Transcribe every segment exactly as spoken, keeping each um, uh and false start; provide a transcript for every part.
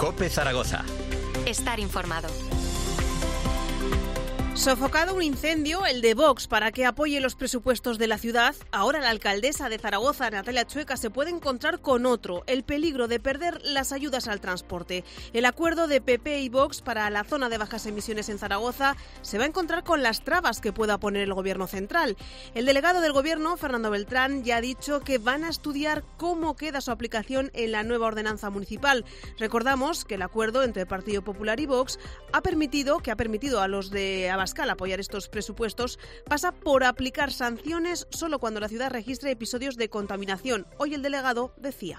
COPE Zaragoza. Estar informado. Sofocado un incendio, el de Vox, para que apoye los presupuestos de la ciudad. Ahora la alcaldesa de Zaragoza, Natalia Chueca, se puede encontrar con otro, el peligro de perder las ayudas al transporte. El acuerdo de P P y Vox para la zona de bajas emisiones en Zaragoza se va a encontrar con las trabas que pueda poner el gobierno central. El delegado del gobierno, Fernando Beltrán, ya ha dicho que van a estudiar cómo queda su aplicación en la nueva ordenanza municipal. Recordamos que el acuerdo entre el Partido Popular y Vox ha permitido, que ha permitido a los de Abascal apoyar estos presupuestos, pasa por aplicar sanciones solo cuando la ciudad registre episodios de contaminación. Hoy el delegado decía: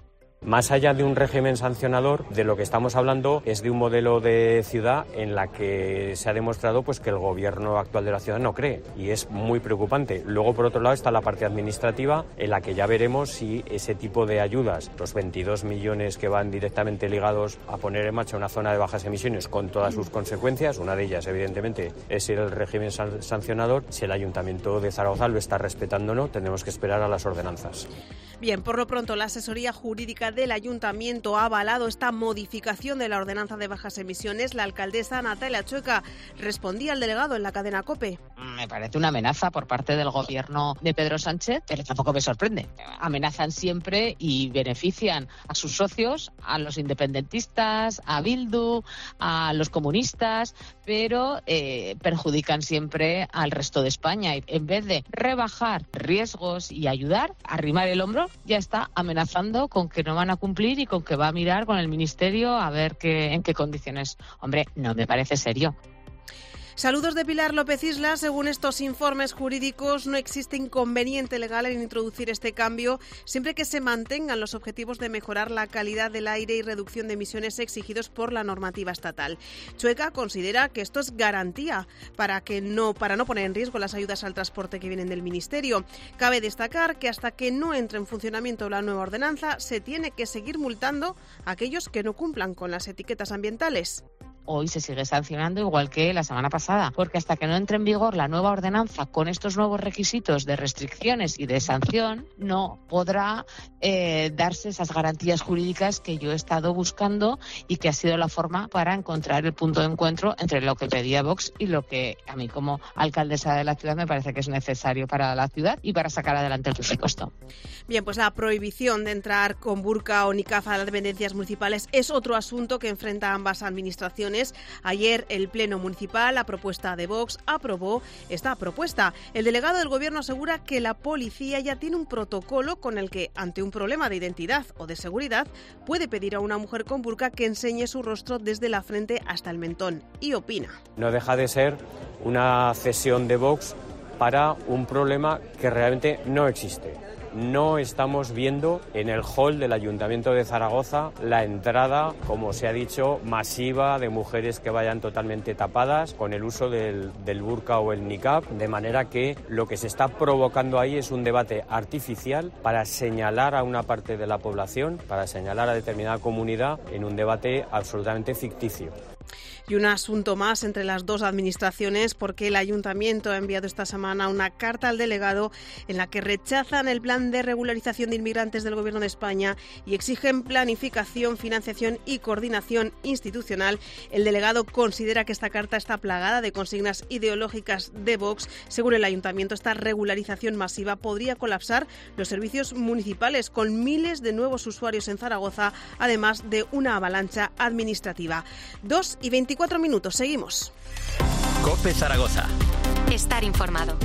más allá de un régimen sancionador, de lo que estamos hablando es de un modelo de ciudad en la que se ha demostrado pues que el gobierno actual de la ciudad no cree, y es muy preocupante. Luego, por otro lado, está la parte administrativa, en la que ya veremos si ese tipo de ayudas, los veintidós millones que van directamente ligados a poner en marcha una zona de bajas emisiones con todas sus consecuencias, una de ellas evidentemente es el régimen sancionador, si el Ayuntamiento de Zaragoza lo está respetando o no, tendremos que esperar a las ordenanzas. Bien, por lo pronto la asesoría jurídica del Ayuntamiento ha avalado esta modificación de la ordenanza de bajas emisiones. La alcaldesa Natalia Chueca respondía al delegado en la cadena COPE. Me parece una amenaza por parte del gobierno de Pedro Sánchez, pero tampoco me sorprende. Amenazan siempre y benefician a sus socios, a los independentistas, a Bildu, a los comunistas, pero eh, perjudican siempre al resto de España. Y en vez de rebajar riesgos y ayudar, arrimar el hombro, ya está amenazando con que no van a cumplir y con que va a mirar con el ministerio a ver qué, en qué condiciones. Hombre, no me parece serio. Saludos de Pilar López Isla. Según estos informes jurídicos, no existe inconveniente legal en introducir este cambio siempre que se mantengan los objetivos de mejorar la calidad del aire y reducción de emisiones exigidos por la normativa estatal. Chueca considera que esto es garantía para que no para no poner en riesgo las ayudas al transporte que vienen del Ministerio. Cabe destacar que hasta que no entre en funcionamiento la nueva ordenanza, se tiene que seguir multando a aquellos que no cumplan con las etiquetas ambientales. Hoy se sigue sancionando igual que la semana pasada, porque hasta que no entre en vigor la nueva ordenanza con estos nuevos requisitos de restricciones y de sanción, no podrá eh, darse esas garantías jurídicas que yo he estado buscando y que ha sido la forma para encontrar el punto de encuentro entre lo que pedía Vox y lo que a mí como alcaldesa de la ciudad me parece que es necesario para la ciudad y para sacar adelante el presupuesto. Bien, pues la prohibición de entrar con burka o niqab a las dependencias municipales es otro asunto que enfrenta a ambas administraciones. Ayer el Pleno Municipal, a propuesta de Vox, aprobó esta propuesta. El delegado del Gobierno asegura que la policía ya tiene un protocolo con el que, ante un problema de identidad o de seguridad, puede pedir a una mujer con burka que enseñe su rostro desde la frente hasta el mentón. Y opina: no deja de ser una cesión de Vox para un problema que realmente no existe. No estamos viendo en el hall del Ayuntamiento de Zaragoza la entrada, como se ha dicho, masiva de mujeres que vayan totalmente tapadas con el uso del, del burka o el niqab, de manera que lo que se está provocando ahí es un debate artificial para señalar a una parte de la población, para señalar a determinada comunidad en un debate absolutamente ficticio. Y un asunto más entre las dos administraciones, porque el Ayuntamiento ha enviado esta semana una carta al delegado en la que rechazan el plan de regularización de inmigrantes del Gobierno de España y exigen planificación, financiación y coordinación institucional. El delegado considera que esta carta está plagada de consignas ideológicas de Vox. Según el Ayuntamiento, esta regularización masiva podría colapsar los servicios municipales con miles de nuevos usuarios en Zaragoza, además de una avalancha administrativa. dos y veinticuatro minutos, seguimos. COPE Zaragoza. Estar informado.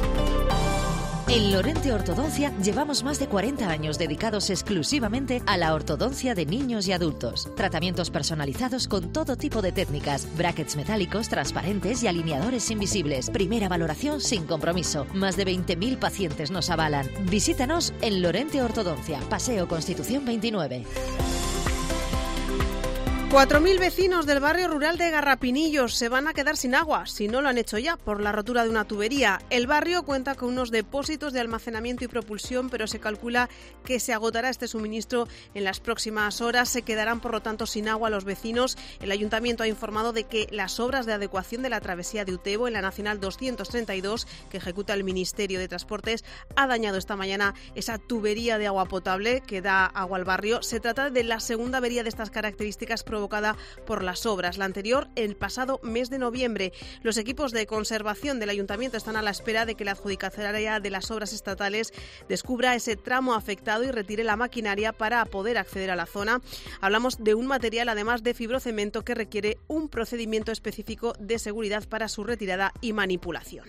En Lorente Ortodoncia llevamos más de cuarenta años dedicados exclusivamente a la ortodoncia de niños y adultos. Tratamientos personalizados con todo tipo de técnicas, brackets metálicos, transparentes y alineadores invisibles. Primera valoración sin compromiso. Más de veinte mil pacientes nos avalan. Visítanos en Lorente Ortodoncia, Paseo Constitución veintinueve. cuatro mil vecinos del barrio rural de Garrapinillos se van a quedar sin agua, si no lo han hecho ya, por la rotura de una tubería. El barrio cuenta con unos depósitos de almacenamiento y propulsión, pero se calcula que se agotará este suministro en las próximas horas. Se quedarán, por lo tanto, sin agua los vecinos. El ayuntamiento ha informado de que las obras de adecuación de la travesía de Utebo en la Nacional doscientos treinta y dos, que ejecuta el Ministerio de Transportes, ha dañado esta mañana esa tubería de agua potable que da agua al barrio. Se trata de la segunda avería de estas características provocada por las obras. La anterior, el pasado mes de noviembre. Los equipos de conservación del ayuntamiento están a la espera de que la adjudicataria de las obras estatales descubra ese tramo afectado y retire la maquinaria para poder acceder a la zona. Hablamos de un material, además de fibrocemento, que requiere un procedimiento específico de seguridad para su retirada y manipulación.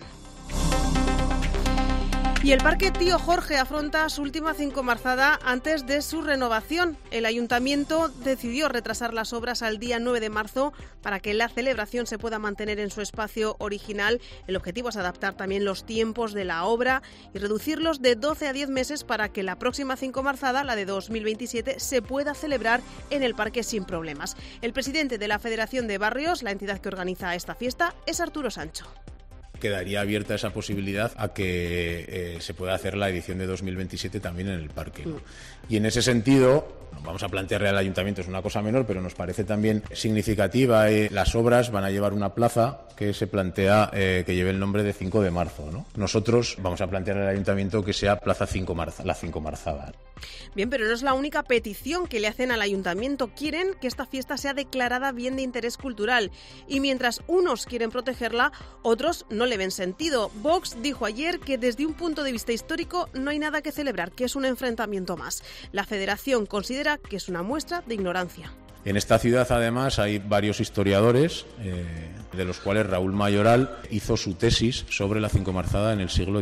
Y el Parque Tío Jorge afronta su última cincomarzada antes de su renovación. El ayuntamiento decidió retrasar las obras al día nueve de marzo para que la celebración se pueda mantener en su espacio original. El objetivo es adaptar también los tiempos de la obra y reducirlos de doce a diez meses para que la próxima cincomarzada, la de dos mil veintisiete, se pueda celebrar en el parque sin problemas. El presidente de la Federación de Barrios, la entidad que organiza esta fiesta, es Arturo Sancho. Quedaría abierta esa posibilidad a que eh, se pueda hacer la edición de dos mil veintisiete también en el parque, ¿no? Y en ese sentido, vamos a plantearle al ayuntamiento, es una cosa menor, pero nos parece también significativa. Eh, las obras van a llevar una plaza que se plantea eh, que lleve el nombre de cinco de marzo, ¿no? Nosotros vamos a plantearle al ayuntamiento que sea Plaza cinco Marza, la cinco marzada. Bien, pero no es la única petición que le hacen al ayuntamiento. Quieren que esta fiesta sea declarada bien de interés cultural. Y mientras unos quieren protegerla, otros no le ven sentido. Vox dijo ayer que desde un punto de vista histórico no hay nada que celebrar, que es un enfrentamiento más. La Federación considera que es una muestra de ignorancia. En esta ciudad, además, hay varios historiadores, eh, de los cuales Raúl Mayoral hizo su tesis sobre la cincomarzada en el siglo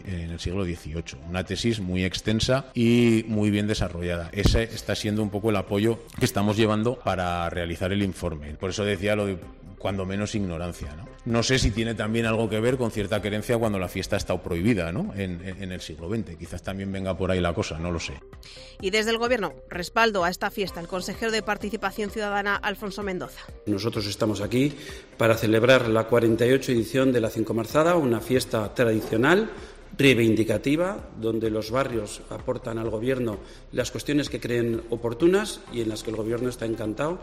dieciocho. Una tesis muy extensa y muy bien desarrollada. Ese está siendo un poco el apoyo que estamos llevando para realizar el informe. Por eso decía lo de cuando menos ignorancia, ¿no? No sé si tiene también algo que ver con cierta querencia cuando la fiesta ha estado prohibida, ¿no? en, en, en el siglo veinte. Quizás también venga por ahí la cosa, no lo sé. Y desde el Gobierno, respaldo a esta fiesta, el consejero de Participación Ciudadana, Alfonso Mendoza. Nosotros estamos aquí para celebrar la cuarenta y ocho edición de la cincomarzada, una fiesta tradicional, reivindicativa, donde los barrios aportan al Gobierno las cuestiones que creen oportunas y en las que el Gobierno está encantado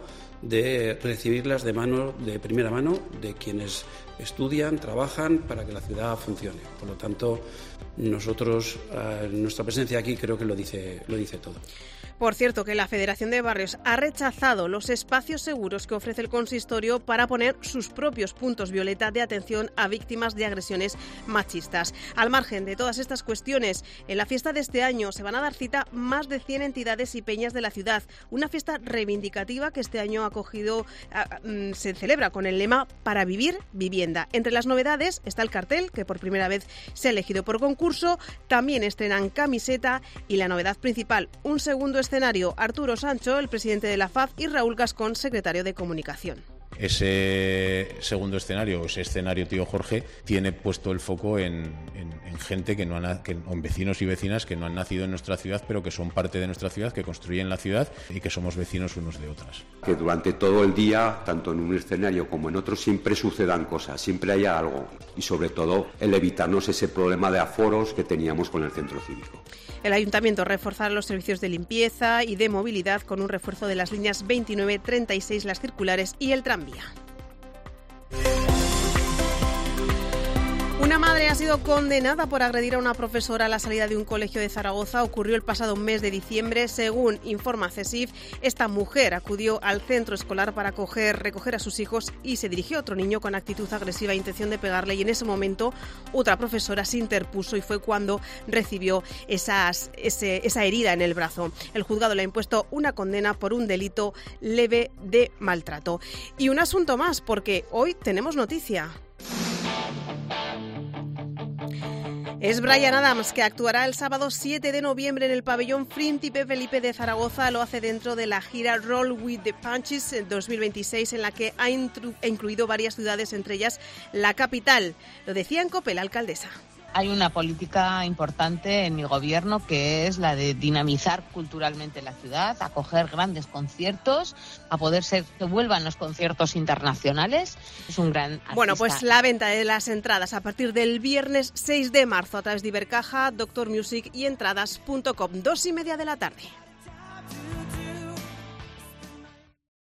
de recibirlas de mano, de primera mano, de quienes estudian, trabajan para que la ciudad funcione. Por lo tanto, nosotros, eh, nuestra presencia aquí creo que lo dice, lo dice todo. Por cierto, que la Federación de Barrios ha rechazado los espacios seguros que ofrece el consistorio para poner sus propios puntos violeta de atención a víctimas de agresiones machistas. Al margen de todas estas cuestiones, en la fiesta de este año se van a dar cita más de cien entidades y peñas de la ciudad. Una fiesta reivindicativa que este año ha acogido, se celebra con el lema Para vivir, vivienda. Entre las novedades está el cartel, que por primera vez se ha elegido por concurso. También estrenan camiseta y la novedad principal, un segundo escenario. Arturo Sancho, el presidente de la F A D, y Raúl Gascón, secretario de Comunicación. Ese segundo escenario, ese escenario Tío Jorge, tiene puesto el foco en, en, en gente que no han, que, en vecinos y vecinas que no han nacido en nuestra ciudad, pero que son parte de nuestra ciudad, que construyen la ciudad y que somos vecinos unos de otras. Que durante todo el día, tanto en un escenario como en otro, siempre sucedan cosas, siempre haya algo. Y sobre todo, el evitarnos ese problema de aforos que teníamos con el centro cívico. El ayuntamiento reforzará los servicios de limpieza y de movilidad con un refuerzo de las líneas veintinueve, treinta y seis, las circulares y el tranvía. Una madre ha sido condenada por agredir a una profesora a la salida de un colegio de Zaragoza. Ocurrió el pasado mes de diciembre. Según informa CESIF, esta mujer acudió al centro escolar para coger, recoger a sus hijos y se dirigió a otro niño con actitud agresiva e intención de pegarle. Y en ese momento otra profesora se interpuso y fue cuando recibió esas, ese, esa herida en el brazo. El juzgado le ha impuesto una condena por un delito leve de maltrato. Y un asunto más, porque hoy tenemos noticia. Es Bryan Adams, que actuará el sábado siete de noviembre en el pabellón Príncipe Felipe de Zaragoza. Lo hace dentro de la gira Roll with the Punches dos mil veintiséis, en la que ha incluido varias ciudades, entre ellas la capital. Lo decía en COPE la alcaldesa. hay una política importante en mi gobierno que es la de dinamizar culturalmente la ciudad, acoger grandes conciertos, a poder ser que vuelvan los conciertos internacionales. Es un gran artista. Bueno, pues la venta de las entradas a partir del viernes seis de marzo a través de Ibercaja, Doctor Music y entradas punto com, dos y media de la tarde.